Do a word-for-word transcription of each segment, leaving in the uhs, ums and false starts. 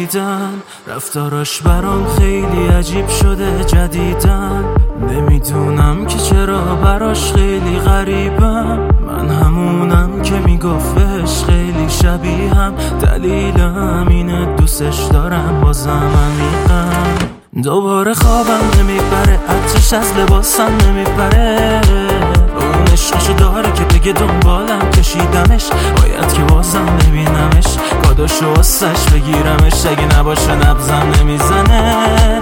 ندیدن، رفتاراش برام خیلی عجیب شده جدیدن. نمیدونم که چرا براش خیلی غریبم، من همونم که میگفت بهش خیلی شبیهم. دلیلم اینه دوستش دارم بازم عمیقم. دوباره خوابم نمیبره، عطرش از لباسم نمیبره. اون عشقشو داره که بگه دنبالم کشیدمش، باید که بازم ببینمش، کاداشو واسش بگیرمش. اگه نباشه نبزم نمیزنه.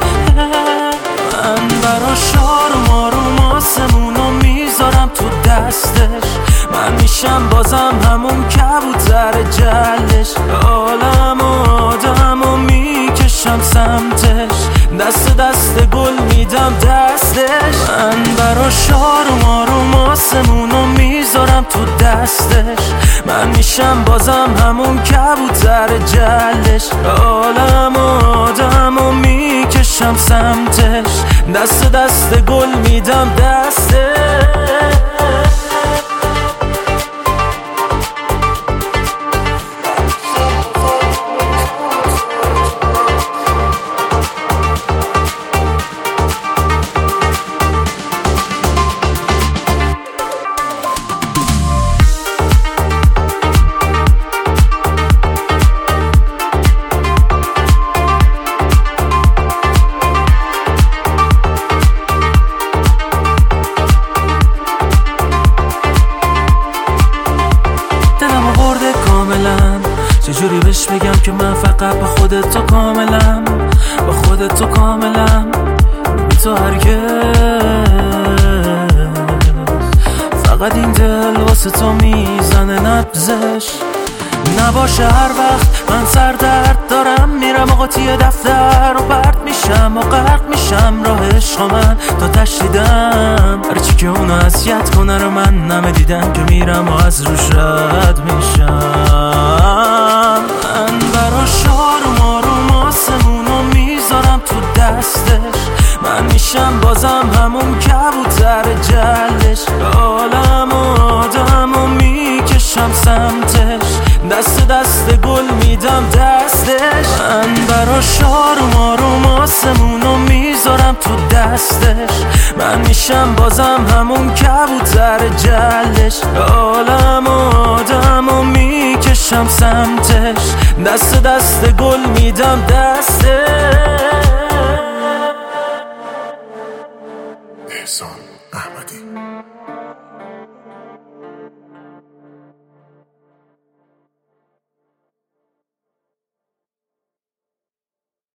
من براش آروم آروم آسمونو میذارم تو دستش، من میشم بازم همون کبوتر جلش. عالم و آدمو میکشم سمتش، دست دست گل میدم دستش. من براش آروم آروم آسمونو میذارم تو دستش، من میشم بازم همون کبوتر جلش. عالم و آدمو میکشم سمتش، دست دست گل میدم دستش. چجوری بهش بگم که من فقط با خودت تو کاملم، با خودت تو کاملم، بی تو هرگز. فقط این دل واسه تو میزنه نبزش. نباشه هر وقت من سر درد دارم، میرم و قاطی دفتر و پرت میشم و غرق میشم راه عشق من تا تشدیدم. هرچی که اونو اذیت کنه رو من نمه دیدم که میرم و از روش رد میشم. من براش آروم آروم آسمونو میذارم تو دستش، من میشم بازم همون کبوتر جلش. عالم و آدمو میکشم سمتش، دست دست گل میدم دستش. من براش آروم آروم آسمونو میذارم تو دستش، من میشم بازم همون کبوتر جلش. عالم و آدمو میکشم سمتش، دست دست گل میدم دستش. احسان احمدی.